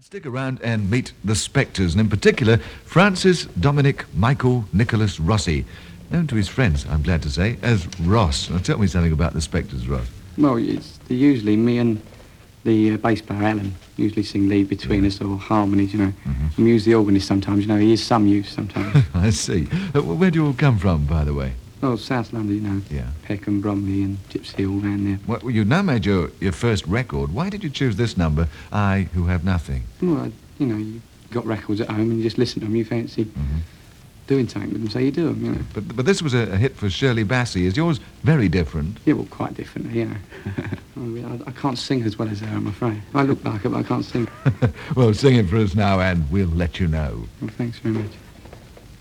Stick around and meet the Spectres, and in particular, Francis Dominic Michael Nicholas Rossi, known to his friends, I'm glad to say, as Ross. Now, tell me something about the Spectres, Ross. Well, it's usually me and the bass player, Alan, usually sing lead between us, or harmonies, you know. Mm-hmm. I'm usually the organist sometimes, you know, he is some use sometimes. I see. Where do you all come from, by the way? Well, South London, you know, Yeah. Peckham, Bromley and Gypsy all round there. Well, you now made your first record. Why did you choose this number, I Who Have Nothing? Well, you know, you got records at home and you just listen to them, you fancy doing something with them, so you do them, you know. But this was a hit for Shirley Bassey. Is yours very different? Yeah, well, quite differently, you know. I can't sing as well as her, I'm afraid. I look like it, but I can't sing. Well, sing it for us now and we'll let you know. Well, thanks very much.